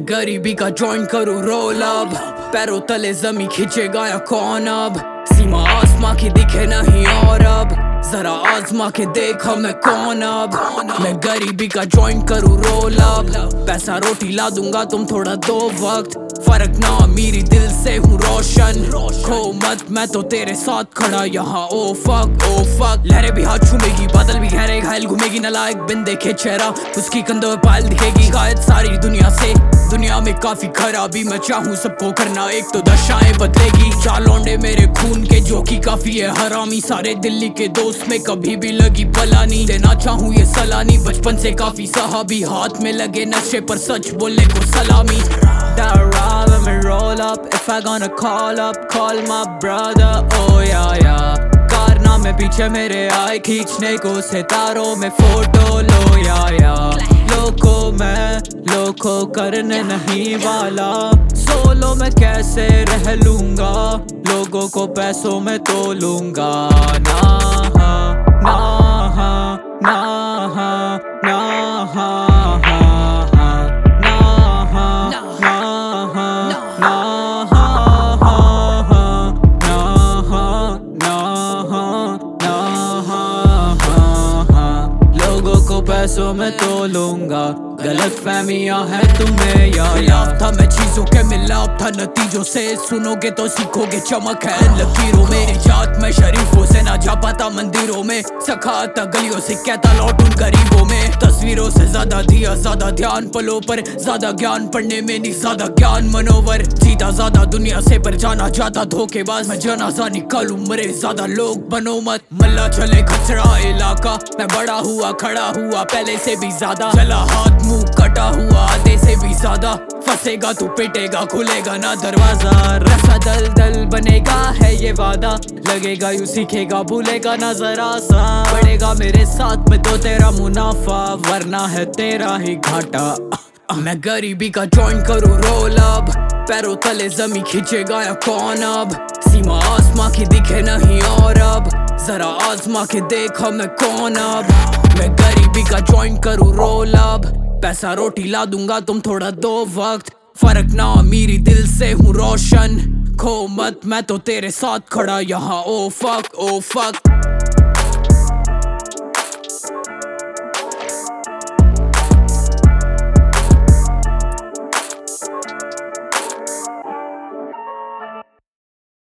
मैं गरीबी का जॉइंट करूँ रोल अब, पैरों तले जमी खींचेगा या कौन अब, सीमा आसमां की दिखे नहीं और अब जरा आजमा के देखा मैं कौन अब। मैं गरीबी का जॉइंट करूँ रोल अब, पैसा रोटी ला दूंगा तुम थोड़ा दो वक्त, फर्क ना मेरी दिल से हूँ रोशन, खो मत मैं तो तेरे साथ खड़ा यहाँ। ओ फक लहरें भी हाथ छूमेगी, बादल भी गहरे घायल घूमेगी, नालायक बिन देखे चेहरा उसकी कंधों पे पायल दिखेगी, गायब सारी दुनिया से। दुनिया में काफी खराबी मैं चाहूँ सबको करना एक तो दशाएं बदलेगी, चार लौंडे मेरे खून के जो कि काफी है हरामी, सारे दिल्ली के दोस्त में कभी भी लगी पलानी, देना चाहूँ ये सलानी बचपन से काफी सहाबी, हाथ में लगे नशे पर सच बोलने को सलामी। Let me roll up, if I gonna call up, call my brother, oh yeah कारनामे पीछे मेरे आए खींचने को सितारों में फोटो लो या लोको करने नहीं वाला, सोलो में कैसे रह लूंगा, लोगों को पैसों में तो लूंगा ना ना ना पैसों में तो लूंगा, गलत फहमियां हैं तुम्हें याद था मैं चीजों के मिलाप था नतीजों से, सुनोगे तो सीखोगे चमक है लकीरों में, जात में शरीफों से ना जा पाता मंदिरों में, सखाता गलियों से कहता लौट उन गरीबों में, तस्वीरों से ज्यादा दिया ज्यादा ध्यान पलों पर, ज्यादा ज्ञान पढ़ने में नहीं ज्यादा ज्ञान मनोवर, जीता ज्यादा दुनिया से पर जाना जाता धोखेबाज, मैं जनाजा निकालूं मरे ज्यादा लोग बनो मत, मल्ला चले खचरा इलाका, मैं बड़ा हुआ खड़ा हुआ पहले से भी ज्यादा, चला हाथ मुंह कटा हुआ आधे से भी ज्यादा, फंसेगा तू पिटेगा खुलेगा ना दरवाजा, रसा दल दल बनेगा है ये वादा, लगेगा यूं सीखेगा भूलेगा ना जरा सा, बढ़ेगा मेरे साथ में तो तेरा मुनाफा वरना है तेरा ही घाटा। मैं गरीबी का जॉइंट करूँ रोल अब, पैरों तले जमी खींचेगा या कौन अब, सीमा आसमां की दिखे नहीं और अब जरा आजमा के देखा मैं कौन अब। मैं गरीबी का जॉइंट करूँ रोल अब, पैसा रोटी ला दूंगा तुम थोड़ा दो वक्त, फर्क ना मेरी दिल से हूँ रोशन, खो मत मैं तो तेरे साथ खड़ा यहाँ। Oh fuck